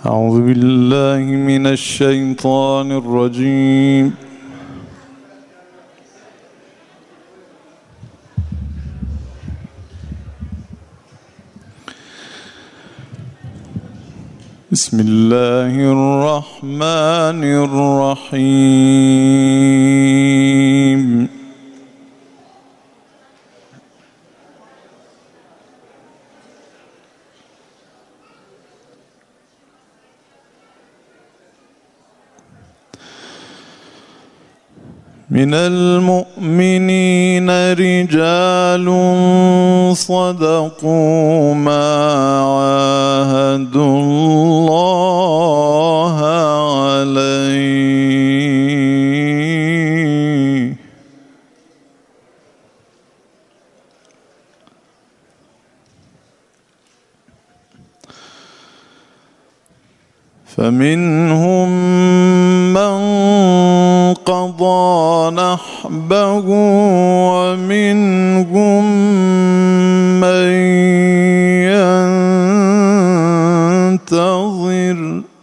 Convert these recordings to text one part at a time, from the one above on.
أعوذ بالله من الشيطان الرجيم. بسم الله الرحمن الرحيم. من المؤمنين رجال صدقوا ما عاهدوا الله عليه فمنهم من قضى نحبه ومنهم من ينتظر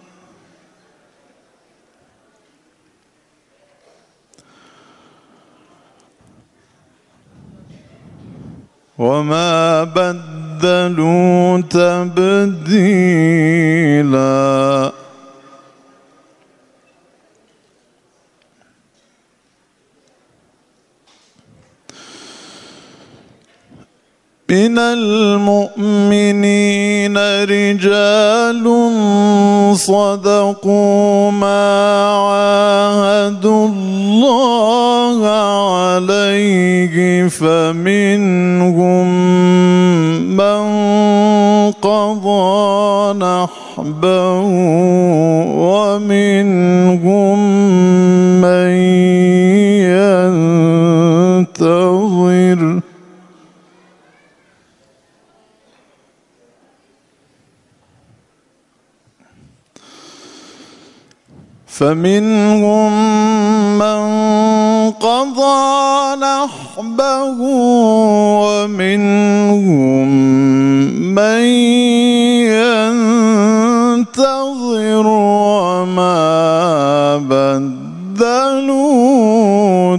وما بدلوا تبديلا. من المؤمنين رجال صدقوا ما عاهدوا الله عليه فمنهم من قضى نحبه ومنهم من ينتظر فمنهم من قضى نحبه ومنهم من ينتظر وما بدلوا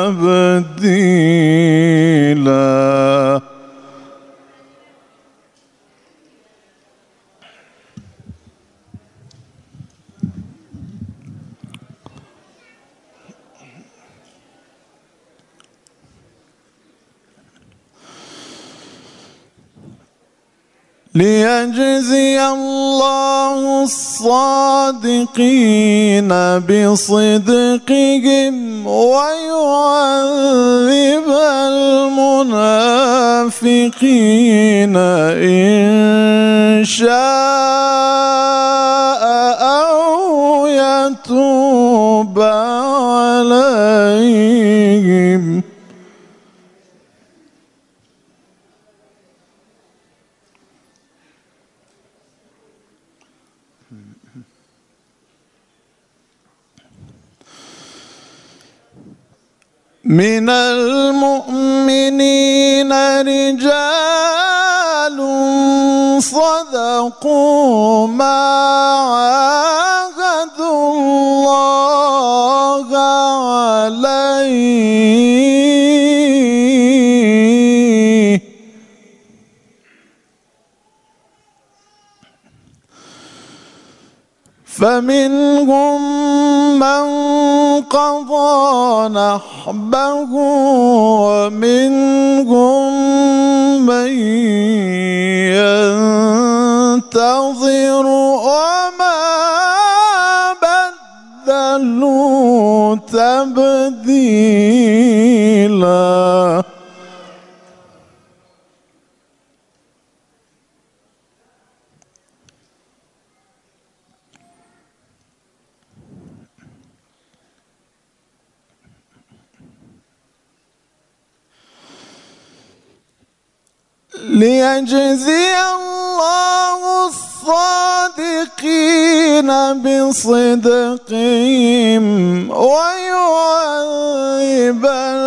تبديلا. ليجزي الله الصادقين بصدقهم ويعذب المنافقين إن شاء أو يتوب عليهم من المؤمنين رجال صدقوا ما عاهدوا الله عليه فمنهم من قضى نحبه ومنهم من ينتظر وما بدلوا تبديلا. ليجزي الله الصادقين بصدقهم ويعذب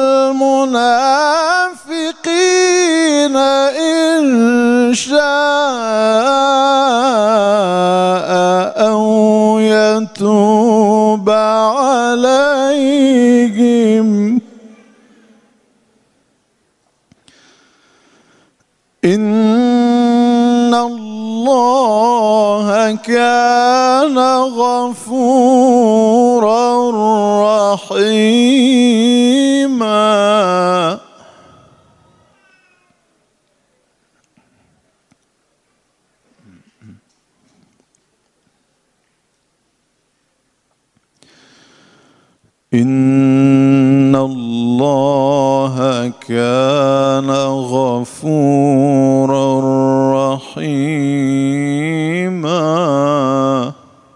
المنافقين إن شاء أو تتوب عليهم إن الله كان غفورا رحيما. إن الله كان غفورا رحيما.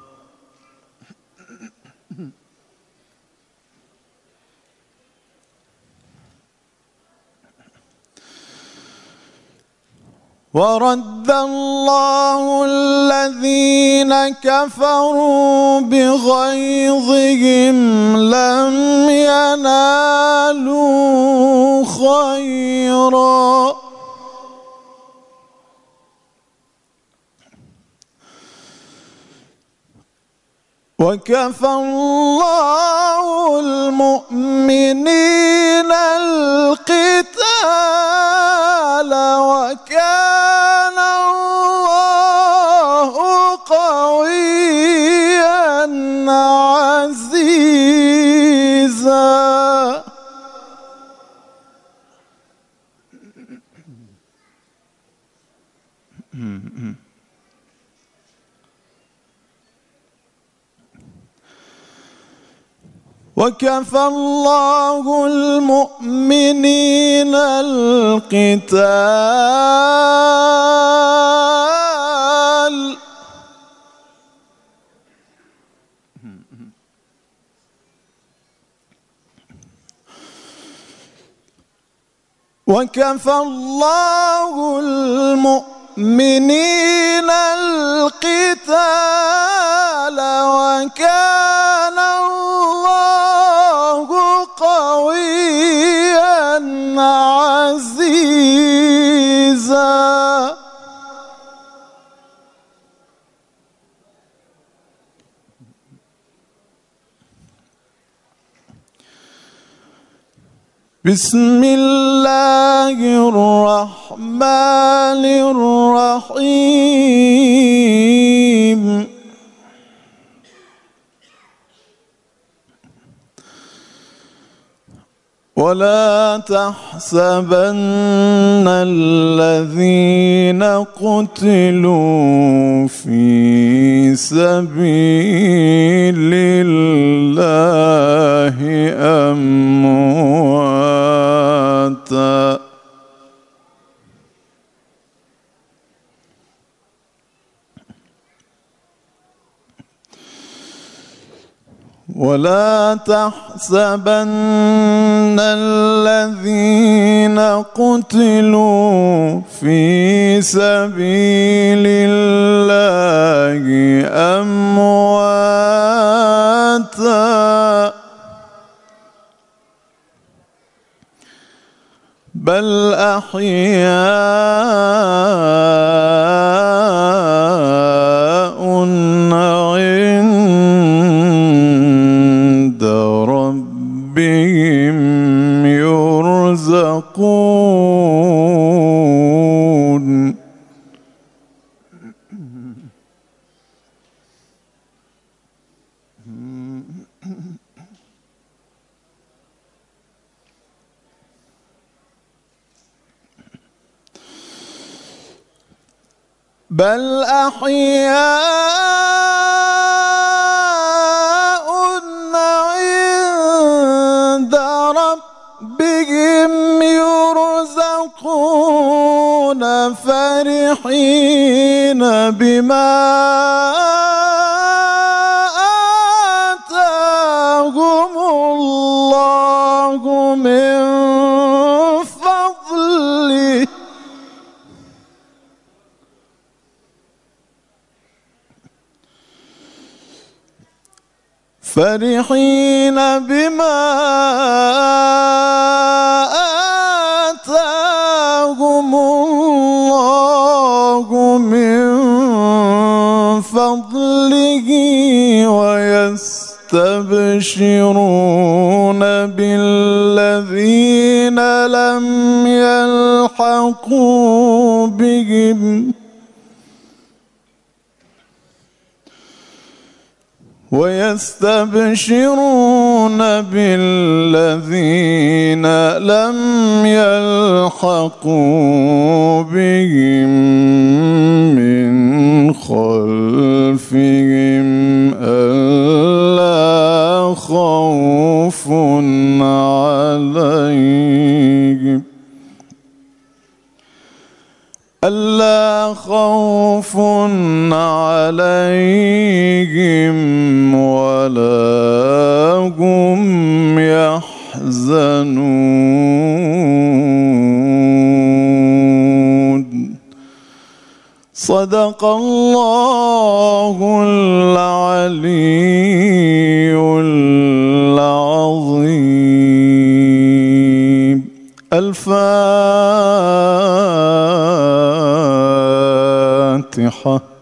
ورد الله الذين كفروا بغيظهم لم ينالوا خيرا وكفى الله المؤمنين القتال وكان الله قويا عزيزا. وكفى الله المؤمنين القتال وكفى الله المؤمنين القتال وكان الله قويا عزيزا. بسم الله الرحمن الرحيم. ولا تحسبن الذين قتلوا في سبيل الله أمواتا ولا تحسبن الذين قتلوا في سبيل الله أمواتا بل أحياء عند ربهم يرزقون بل أحياء عند ربهم يرزقون فرحين بما آتاهم الله من فضله فرحين بما آتاهم الله من فضله ويستبشرون بالذين لم يلحقوا بهم من خلفهم ألا خوف عليهم ولا هم يحزنون. صدق الله العلي العظيم. الفاتحة.